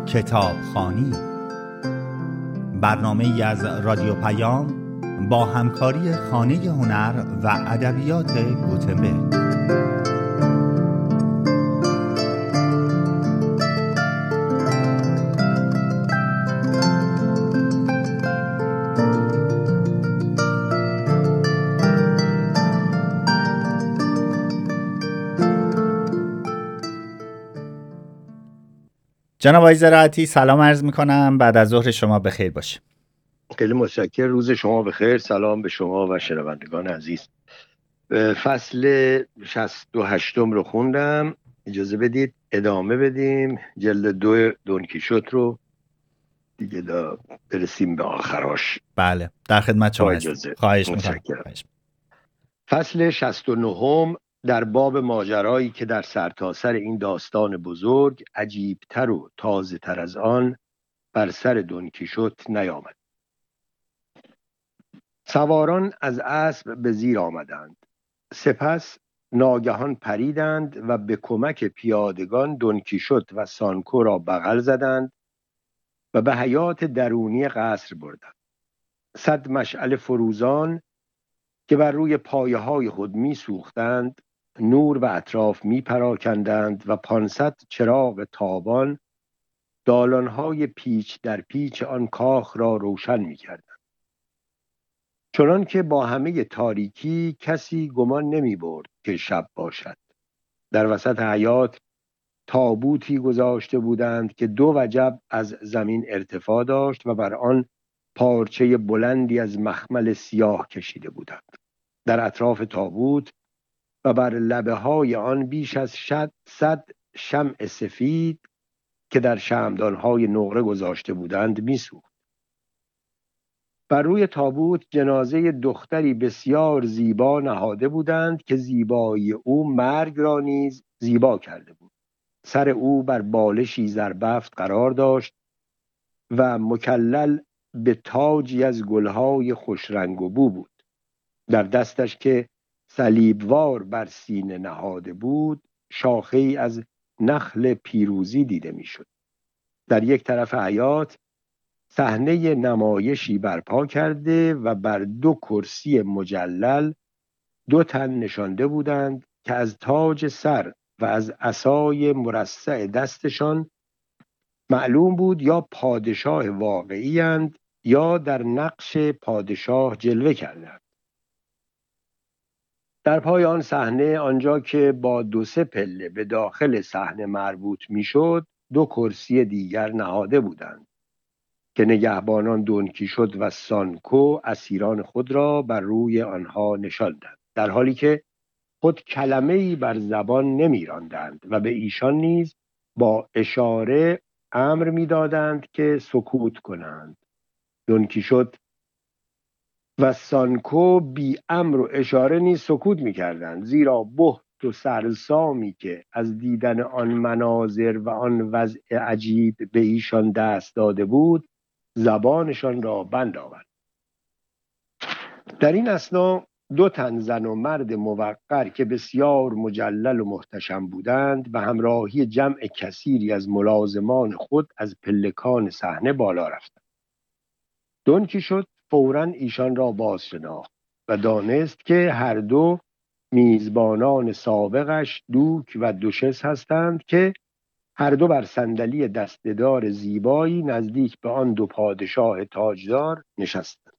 کتابخوانی، برنامه‌ای از رادیو پیام با همکاری خانه هنر و ادبیات گوتنبرگ. جناب آقای زراعتی، سلام عرض میکنم. بعد از ظهر شما بخیر باشه. خیلی متشکرم. روز شما بخیر. سلام به شما و شنوندگان عزیز. فصل 68 رو خوندم. اجازه بدید ادامه بدیم جلد 2 دونکیشوت رو دیگه برسیم به آخراش. بله، در خدمت شما هستم. خواهش میکنم. فصل 69 در باب ماجرایی که در سرتاسر این داستان بزرگ عجیبتر و تازه تر از آن بر سر دونکیشوت نیامد. سواران از اسب به زیر آمدند، سپس ناگهان پریدند و به کمک پیادگان دونکیشوت و سانکو را بغل زدند و به حیات درونی قصر بردند. 100 مشعل فروزان که بر روی پایه های خود می سوختند نور و اطراف می پراکندند و 500 چراغ تابان دالانهای پیچ در پیچ آن کاخ را روشن می کردند، چنان که با همه تاریکی کسی گمان نمی برد که شب باشد. در وسط حیات تابوتی گذاشته بودند که 2 وجب از زمین ارتفاع داشت و بر آن پارچه بلندی از مخمل سیاه کشیده بودند. در اطراف تابوت و بر لبه های آن بیش از 100 شمع سفید که در شمعدانهای نقره گذاشته بودند میسوخت. بر روی تابوت جنازه دختری بسیار زیبا نهاده بودند که زیبایی او مرگ را نیز زیبا کرده بود. سر او بر بالشی زربفت قرار داشت و مکلل به تاجی از گلهای خوشرنگ و بو بود. در دستش که صلیبوار بر سینه نهاده بود شاخه‌ای از نخل پیروزی دیده میشد. در یک طرف حیات صحنه نمایشی برپا کرده و بر 2 کرسی مجلل 2 تن نشانده بودند که از تاج سر و از عصای مرصع دستشان معلوم بود یا پادشاه واقعی اند یا در نقش پادشاه جلوه کردند. در پای آن صحنه، آنجا که با 2-3 پله به داخل صحنه مربوط میشد، 2 کرسی دیگر نهاده بودند که نگهبانان دونکیشوت و سانکو اسیران خود را بر روی آنها نشاندند، در حالی که خود کلمه‌ای بر زبان نمی‌راندند و به ایشان نیز با اشاره امر می‌دادند که سکوت کنند. دونکیشوت و سانکو بی امر و اشاره نیز سکوت می‌کردند، زیرا بهت و سرسامی که از دیدن آن مناظر و آن وضع عجیب به ایشان دست داده بود زبانشان را بند آورد. در این اثنا 2 تن زن و مرد موقر که بسیار مجلل و محتشم بودند و همراهی جمع کثیری از ملازمان خود از پلکان صحنه بالا رفتند. دونکیشوت فوراً ایشان را باز شناخت و دانست که هر 2 میزبانان سابقش دوک و دوشس هستند که هر 2 بر صندلی دسته‌دار زیبایی نزدیک به آن 2 پادشاه تاجدار نشستند.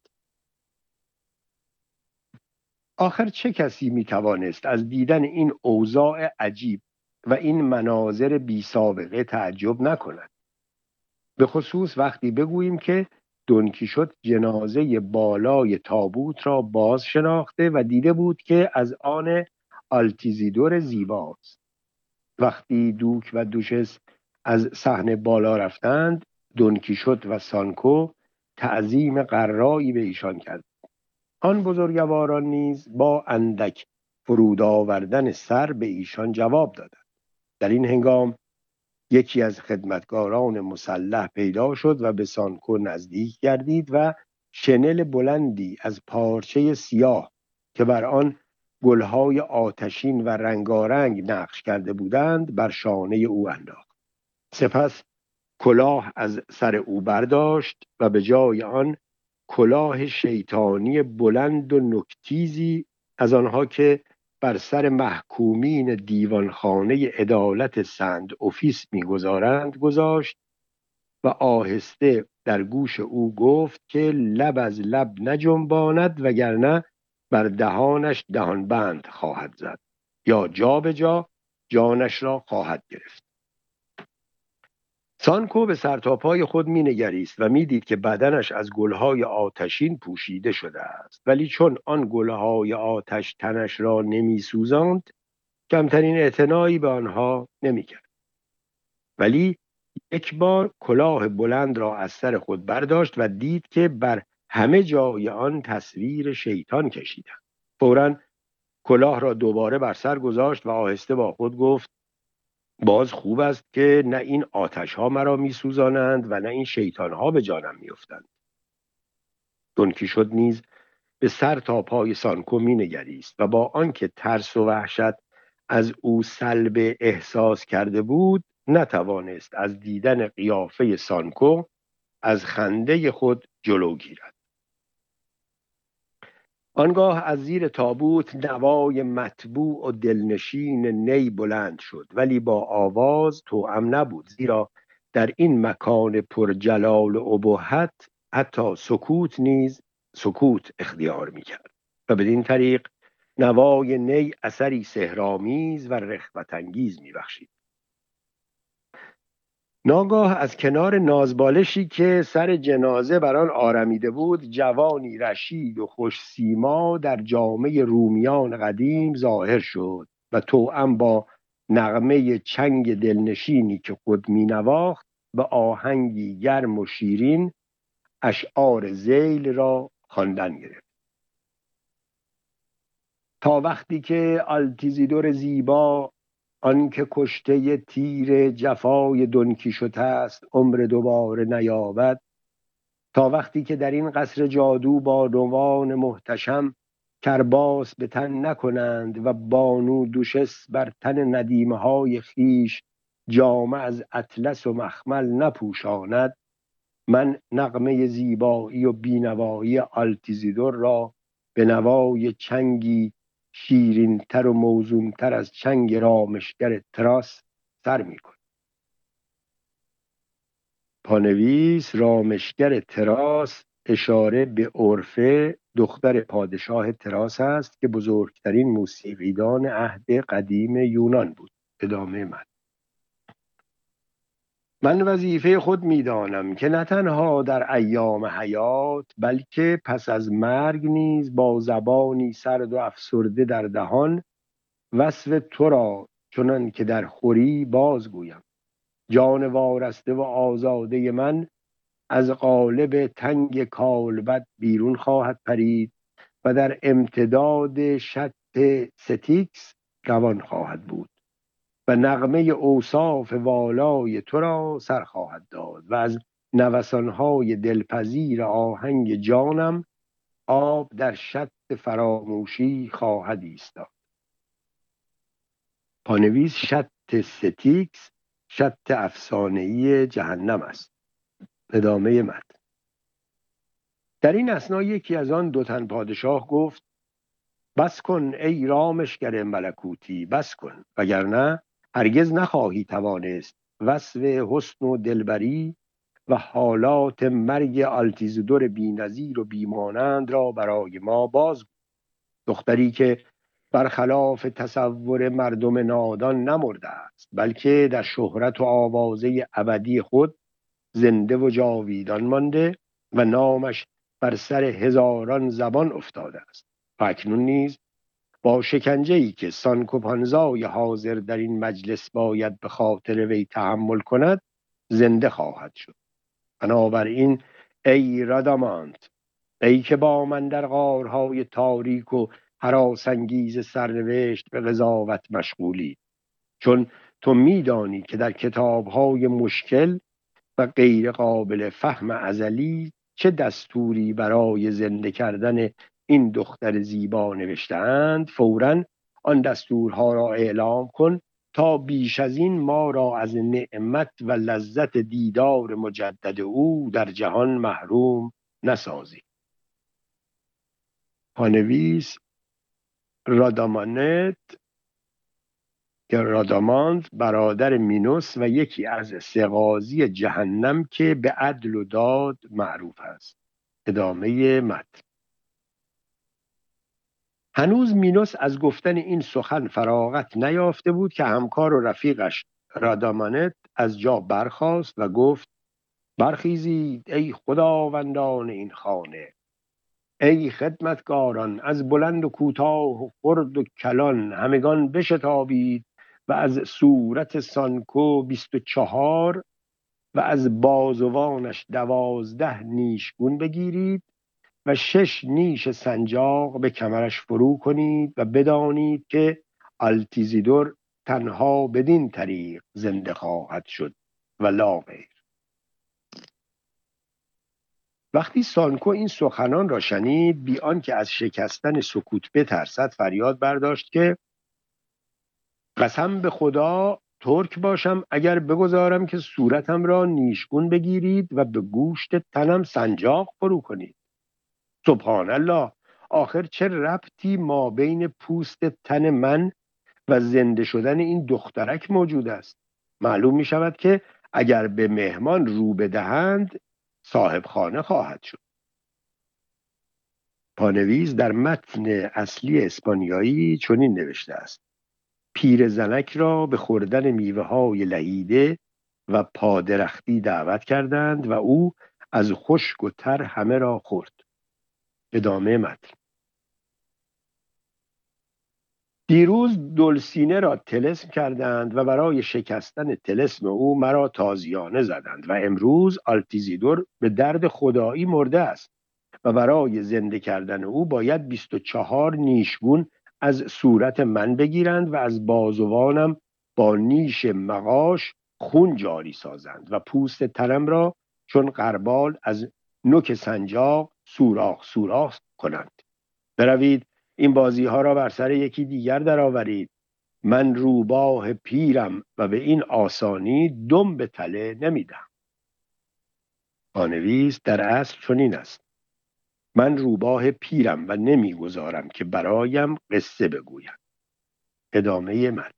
آخر چه کسی میتوانست از دیدن این اوضاع عجیب و این مناظر بی سابقه تعجب نکند؟ به خصوص وقتی بگوییم که دونکیشوت جنازه بالای تابوت را باز شناخته و دیده بود که از آن آلتیزیدور زیباست. وقتی دوک و دوشس از صحنه بالا رفتند، دونکیشوت و سانکو تعظیم غرایی به ایشان کرد. آن بزرگواران نیز با اندک فرود آوردن سر به ایشان جواب دادند. در این هنگام یکی از خدمتگاران مسلح پیدا شد و به سانکو نزدیک گردید و شنل بلندی از پارچه سیاه که بر آن گلهای آتشین و رنگارنگ نقش کرده بودند بر شانه او انداخت. سپس کلاه از سر او برداشت و به جای آن کلاه شیطانی بلند و نوک‌تیزی از آنها که بر سر محکومین دیوانخانه عدالت سند اوفیس می‌گذارند گذاشت و آهسته در گوش او گفت که لب از لب نجنباند وگرنه بر دهانش دهان بند خواهد زد یا جا به جا جانش را خواهد گرفت. سانکو به سرتاپای خود مینگریست و میدید که بدنش از گلهای آتشین پوشیده شده است، ولی چون آن گلهای آتش تنش را نمیسوزاند کمترین اعتنایی به آنها نمیکرد. ولی یک بار کلاه بلند را از سر خود برداشت و دید که بر همه جای آن تصویر شیطان کشیدند. فوراً کلاه را دوباره بر سر گذاشت و آهسته با خود گفت باز خوب است که نه این آتش ها مرا می سوزانند و نه این شیطان ها به جانم می افتند. دون کیشوت نیز به سر تا پای سانکو می نگریست و با آنکه ترس و وحشت از او سلب احساس کرده بود نتوانست از دیدن قیافه سانکو از خنده خود جلو گیرد. آنگاه از زیر تابوت نوای مطبوع و دلنشین نی بلند شد، ولی با آواز توأم نبود، زیرا در این مکان پر جلال و ابهت حتی سکوت نیز سکوت اختیار می‌کرد و بدین طریق نوای نی اثری سحرآمیز و رغبت انگیز می‌بخشید. ناگاه از کنار نازبالشی که سر جنازه بر آن آرمیده بود جوانی رشید و خوش سیما در جامه رومیان قدیم ظاهر شد و توأم با نغمه چنگ دلنشینی که خود می نواخت به آهنگی گرم و شیرین اشعار ذیل را خواندن گرفت. تا وقتی که آلتیزیدور زیبا آن که کشته تیر جفای دون کیشوت است عمر دوباره نیابد، تا وقتی که در این قصر جادو با روان محتشم کرباس به تن نکنند و بانو دوشس بر تن ندیمه های خیش جامه از اطلس و مخمل نپوشاند، من نغمه زیبایی و بینوایی آلتیزیدور را به نوای چنگی شیرین‌تر و موزون‌تر از چنگ رامشگر تراس سر می‌کنم. پانویس رامشگر تراس اشاره به عرفه دختر پادشاه تراس است که بزرگترین موسیقیدان عهد قدیم یونان بود. ادامه من وظیفه خود می‌دانم که نه تنها در ایام حیات بلکه پس از مرگ نیز با زبانی سرد و افسرده در دهان وصف تو را چنان که در خوری بازگویم. جان وارسته و آزاده من از قالب تنگ کالبد بیرون خواهد پرید و در امتداد شط ستیکس روان خواهد بود و نغمه اوصاف والای تو را سر خواهد داد و از نوسانهای دلپذیر آهنگ جانم آب در شط فراموشی خواهد ایستاد. پانویس شط ستیکس شط افسانه‌ای جهنم است. ادامه متن. در این اثنا یکی از آن دو تن پادشاه گفت بس کن ای رامشگر ملکوتی، بس کن، وگرنه هرگز نخواهی توانست وصف حسن و دلبری و حالات مرگ آلتیزیدور بی‌نظیر و بیمانند را برای ما بازگو. دختری که برخلاف تصور مردم نادان نمرده است بلکه در شهرت و آوازه ابدی خود زنده و جاویدان مانده و نامش بر سر هزاران زبان افتاده است. و اکنون نیز با شکنجه‌ای که سانکو پانزای حاضر در این مجلس باید به خاطر وی تحمل کند زنده خواهد شد. بنابراین ای رادامانت، ای که با من در غارهای تاریک و هراسانگیز سرنوشت به قضاوت مشغولی، چون تو میدانی که در کتابهای مشکل و غیر قابل فهم ازلی چه دستوری برای زنده کردن این دختر زیبا نوشته‌اند، فوراً آن دستورها را اعلام کن تا بیش از این ما را از نعمت و لذت دیدار مجدد او در جهان محروم نسازی. پانویس رادامانت یا رادامانت برادر مینوس و یکی از سه قاضی جهنم که به عدل و داد معروف است. ادامه متن. هنوز مینوس از گفتن این سخن فراغت نیافته بود که همکار و رفیقش رادامانت از جا برخاست و گفت: برخیزید ای خداوندان این خانه، ای خدمتگاران، از بلند و کوتاه و خرد و کلان همگان بشتابید و از صورت سانکو 24 و از بازوانش 12 نیشگون بگیرید و 6 نیش سنجاق به کمرش فرو کنید و بدانید که آلتیزیدور تنها بدین طریق زنده خواهد شد و لا غیر. وقتی سانکو این سخنان را شنید، بی آنکه از شکستن سکوت بترسد فریاد برداشت که قسم به خدا ترک باشم اگر بگذارم که صورتم را نیشگون بگیرید و به گوشت تنم سنجاق فرو کنید. سبحان الله، آخر چه ربطی ما بین پوست تن من و زنده شدن این دخترک موجود است؟ معلوم می شود که اگر به مهمان رو بدهند صاحب خانه خواهد شد. پانویس در متن اصلی اسپانیایی چنین نوشته است: پیرزنک را به خوردن میوه‌های لهیده و پادرختی دعوت کردند و او از خشک و تر همه را خورد. ادامه متن. دیروز دلسینه را طلسم کردند و برای شکستن طلسم او مرا تازیانه زدند و امروز آلتیزیدور به درد خدایی مرده است و برای زنده کردن او باید 24 نیشگون از صورت من بگیرند و از بازوانم با نیش مغاش خون جاری سازند و پوست تنم را چون غربال از نوک سنجاق سوراخ سوراخ کنند. بروید این بازی ها را بر سر یکی دیگر درآورید. من روباه پیرم و به این آسانی دم به تله نمیدم. پانویس در اصل چنین است: من روباه پیرم و نمیگذارم که برایم قصه بگویم. ادامه متن.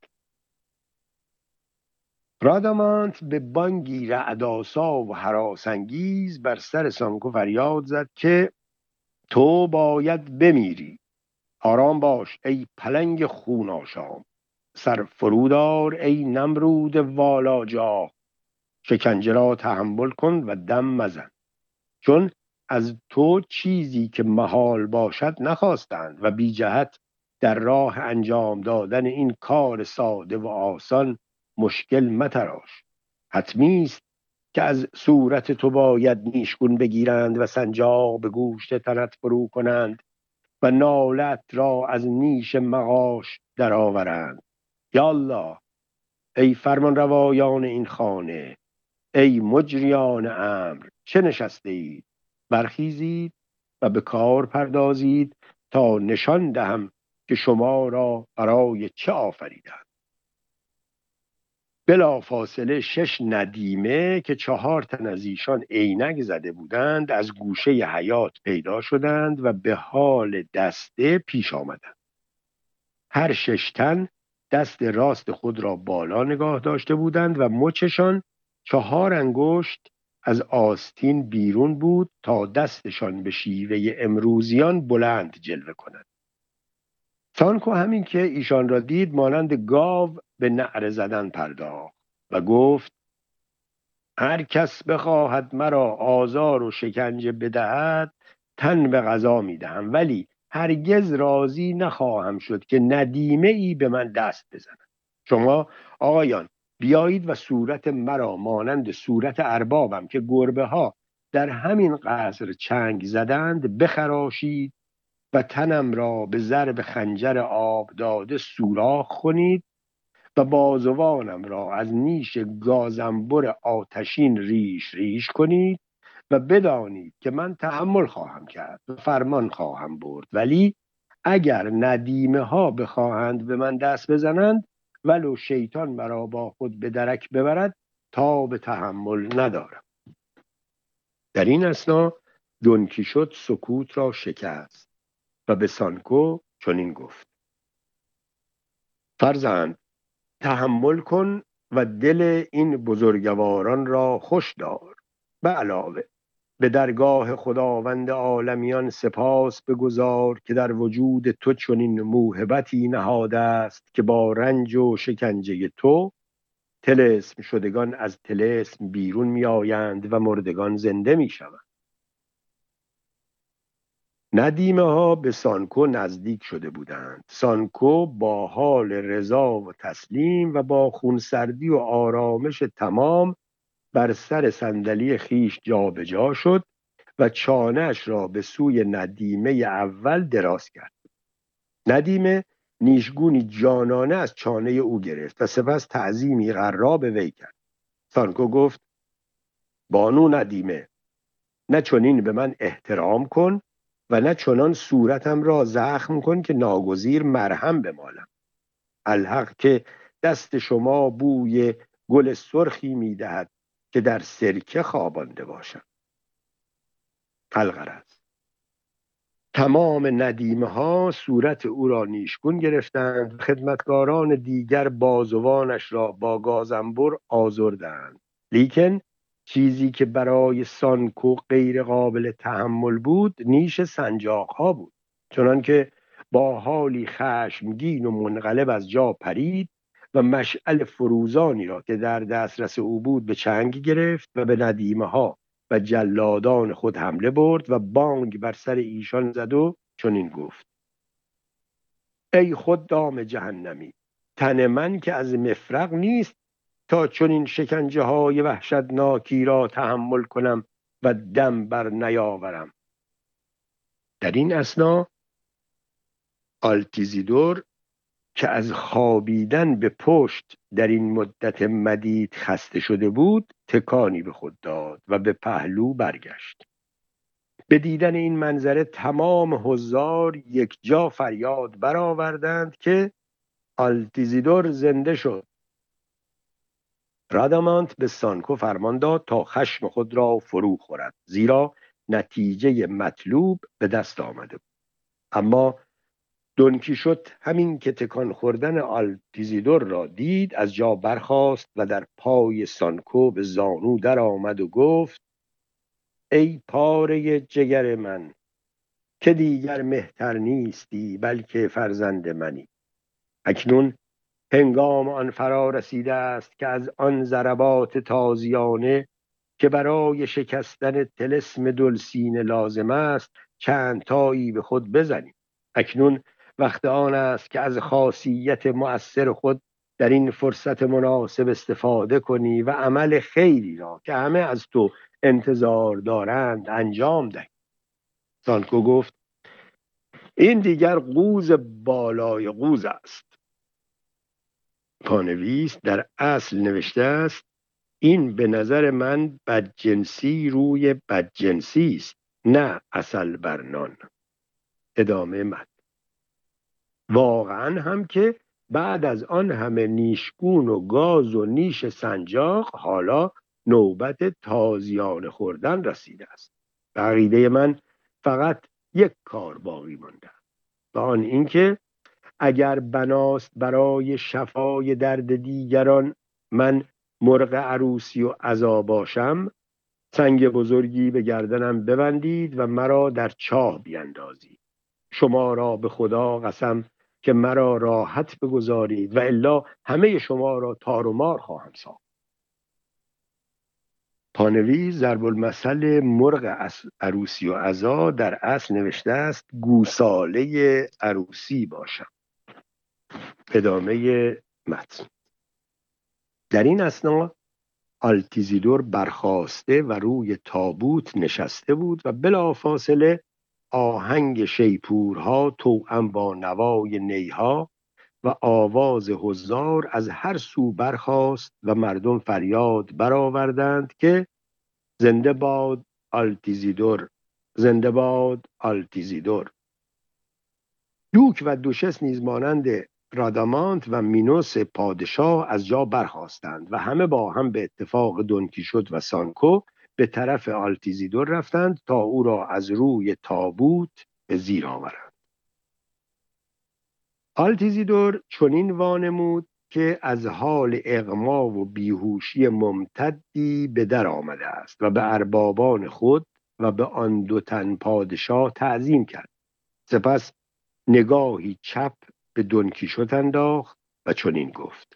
رادامانت به بانگی رعدآسا و هراسانگیز بر سر سانکو فریاد زد که تو باید بمیری. آرام باش ای پلنگ خون آشام، سر فرودار ای نمرود والاجاه، شکنجه را تحمل کن و دم مزن، چون از تو چیزی که محال باشد نخواستند و بی جهت در راه انجام دادن این کار ساده و آسان مشکل متراش. حتمی است که از صورت تو باید نیشگون بگیرند و سنجاق به گوشت تنت فرو کنند و نالت را از نیش مغاش درآورند. یا الله، ای فرمان روایان این خانه، ای مجریان امر، چه نشسته اید؟ برخیزید و به کار پردازید تا نشان دهم که شما را برای چه آفریدند. بلا فاصله 6 ندیمه که 4 تن از ایشان عینک زده بودند از گوشه حیاط پیدا شدند و به حال دسته پیش آمدند. هر 6 تن دست راست خود را بالا نگاه داشته بودند و مچشان 4 انگشت از آستین بیرون بود تا دستشان به شیوه امروزیان بلند جلوه کند. سانکو همین که ایشان را دید مانند گاو به نعره زدن پرداخت و گفت: هر کس بخواهد مرا آزار و شکنجه بدهد تن به قضا میدهم، ولی هرگز راضی نخواهم شد که ندیمه ای به من دست بزند. شما آقایان بیایید و صورت مرا مانند صورت اربابم که گربه ها در همین قصر چنگ زدند بخراشید و تنم را به ضرب خنجر آب داده سوراخ کنید و بازوانم را از نیش گازنبر آتشین ریش ریش کنید و بدانید که من تحمل خواهم کرد و فرمان خواهم برد، ولی اگر ندیمه ها بخواهند به من دست بزنند ولو شیطان مرا با خود به درک ببرد تا به تحمل ندارم. در این اثنا دون کیشوت سکوت را شکست و به سانکو چنین گفت: فرزند، تحمل کن و دل این بزرگواران را خوش دار. به علاوه به درگاه خداوند عالمیان سپاس بگزار که در وجود تو چنین موهبتی نهاده است که با رنج و شکنجه تو طلسم شدگان از طلسم بیرون می آیند و مردگان زنده می شوند. ندیمه ها به سانکو نزدیک شده بودند. سانکو با حال رضا و تسلیم و با خونسردی و آرامش تمام بر سر صندلی خیش جابجا شد و چانه‌اش را به سوی ندیمه اول دراز کرد. ندیمه نیشگونی جانانه از چانه او گرفت و سپس تعظیمی غرا به وی کرد. سانکو گفت: بانو ندیمه، نه چنین به من احترام کن و نه چنان صورتم را زخم کن که ناگزیر مرهم بمالم. الحق که دست شما بوی گل سرخی می‌دهد که در سرکه خوابانده باشم. الغرض تمام ندیمه ها صورت او را نیشگون گرفتند. خدمتگاران دیگر بازوانش را با گازنبر آزردند. لیکن چیزی که برای سانکو غیر قابل تحمل بود نیش سنجاق ها بود. چنانکه با حالی خشمگین و منقلب از جا پرید و مشعل فروزانی را که در دسترس او بود به چنگ گرفت و به ندیمه ها و جلادان خود حمله برد و بانگ بر سر ایشان زد و چنین گفت: ای خدام جهنمی، تن من که از مفرق نیست تا چنین شکنجه های وحشتناکی را تحمل کنم و دم بر نیاورم. در این اثنا آلتیزیدور که از خوابیدن به پشت در این مدت مدید خسته شده بود تکانی به خود داد و به پهلو برگشت. به دیدن این منظره تمام حضار یک جا فریاد برآوردند که آلتیزیدور زنده شد. رادامانت به سانکو فرمان داد تا خشم خود را فرو خورد، زیرا نتیجه مطلوب به دست آمده بود. اما دون کیشوت همین که تکان خوردن آلتیزیدور را دید از جا برخاست و در پای سانکو به زانو در آمد و گفت: ای پاره جگر من که دیگر مهتر نیستی بلکه فرزند منی. اکنون هنگام آن فرا رسیده است که از آن ضربات تازیانه که برای شکستن طلسم دلسینه لازم است چند تایی به خود بزنیم. اکنون وقت آن است که از خاصیت مؤثر خود در این فرصت مناسب استفاده کنی و عمل خیری را که همه از تو انتظار دارند انجام دهی. سانکو گفت: این دیگر قوز بالای قوز است. پانویس در اصل نوشته است: این به نظر من بدجنسی روی بدجنسی است، نه عسل بر نان. ادامه متن. واقعا هم که بعد از آن همه نیشگون و گاز و نیش سنجاق حالا نوبت تازیانه خوردن رسیده است. به عقیده من فقط یک کار باقی مانده و آن اینکه اگر بناست برای شفای درد دیگران من مرغ عروسی و عزا باشم، سنگ بزرگی به گردنم ببندید و مرا در چاه بیندازید. شما را به خدا قسم که مرا راحت بگذارید و الا همه شما را تار و مار خواهم ساخت. پانویس ضرب المثل مرغ عروسی و عزا در اصل نوشته است گوساله عروسی باشم. ادامه متن. در این اثنا آلتیزیدور برخاسته و روی تابوت نشسته بود و بلافاصله آهنگ شیپورها توأم با نوای نیها و آواز حضار از هر سو برخاست و مردم فریاد برآوردند که زنده باد آلتیزیدور، زنده باد آلتیزیدور. دوک و دوشس نیز مانند رادامانت و مینوس پادشاه از جا برخاستند و همه با هم به اتفاق دونکیشوت و سانکو به طرف آلتیزیدور رفتند تا او را از روی تابوت به زیر آورند. آلتیزیدور چنین وانمود که از حال اغما و بیهوشی ممتدی به در آمده است و به اربابان خود و به آن دو تن پادشاه تعظیم کرد. سپس نگاهی چپ به دونکیشوت انداخت و چنین گفت: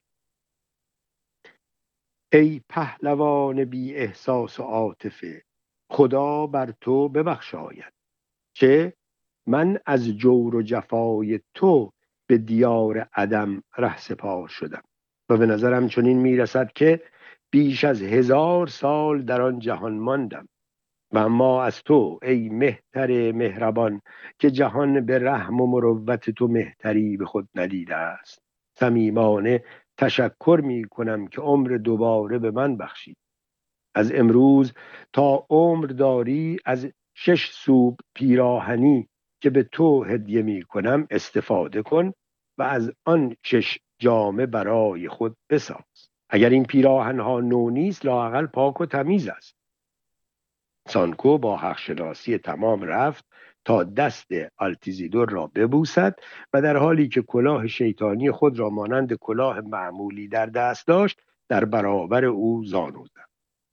ای پهلوان بی احساس و عاطفه، خدا بر تو ببخشاید که من از جور و جفای تو به دیار عدم رهسپار شدم و به نظرم چنین میرسد که بیش از 1000 سال در آن جهان ماندم و اما از تو ای مهتر مهربان که جهان به رحم و مروت تو مهتری به خود ندیده است، صمیمانه تشکر می کنم که عمر دوباره به من بخشید. از امروز تا عمر داری از 6 سوب پیراهنی که به تو هدیه می کنم استفاده کن و از آن 6 جامه برای خود بساز. اگر این پیراهنها نو نیست لااقل پاک و تمیز است. سانکو با حقشناسی تمام رفت تا دست آلتیزیدور را ببوسد و در حالی که کلاه شیطانی خود را مانند کلاه معمولی در دست داشت در برابر او زانو زد.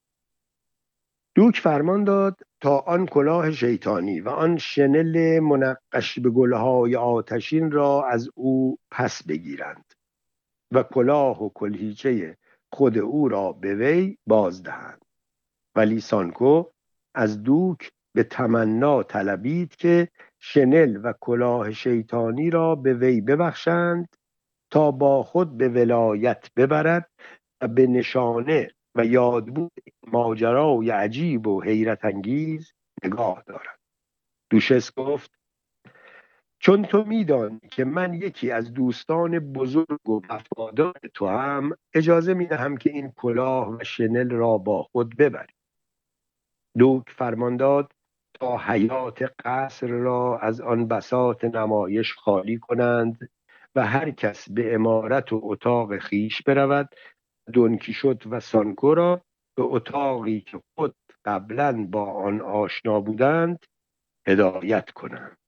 دوک فرمان داد تا آن کلاه شیطانی و آن شنل منقش به گلهای آتشین را از او پس بگیرند و کلاه و کلهیچه خود او را به وی بازدهند. ولی سانکو از دوک به تمنا طلبید که شنل و کلاه شیطانی را به وی ببخشند تا با خود به ولایت ببرد و به نشانه و یادبود ماجرای عجیب و حیرت انگیز نگاه دارد. دوشس گفت: چون تو میدانی که من یکی از دوستان بزرگ و وفادار تو هم، اجازه میدهم که این کلاه و شنل را با خود ببری. دوک فرمان داد تا حیات قصر را از آن بساط نمایش خالی کنند و هر کس به عمارت و اتاق خیش برود. دونکیشوت و سانکو را به اتاقی که خود قبلا با آن آشنا بودند هدایت کنند.